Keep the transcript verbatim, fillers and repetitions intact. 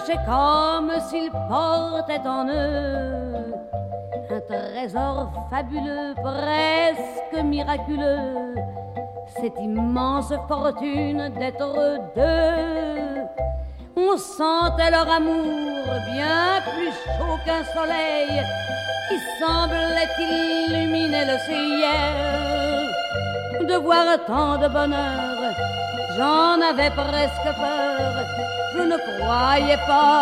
cachait comme s'ils portaient en eux un trésor fabuleux, presque miraculeux, cette immense fortune d'être deux. On sentait leur amour bien plus chaud qu'un soleil qui semblait illuminer le ciel. De voir tant de bonheur, j'en avais presque peur, je ne croyais pas